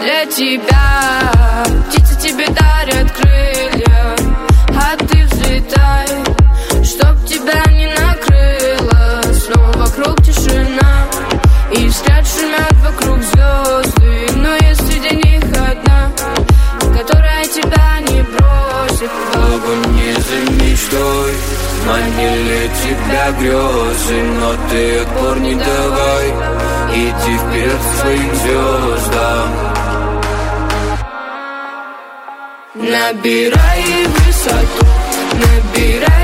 для тебя. Птицы тебе дарят крылья, а ты взлетай, чтоб тебя не накрыло. Снова вокруг тишина, и взгляд шумят вокруг звезды. Но есть среди них одна, которая тебя не бросит. Погони за мечтой, манили тебя грезы, но ты отпор не давай, иди вперед к своим звездам. Набирай высоту, набирай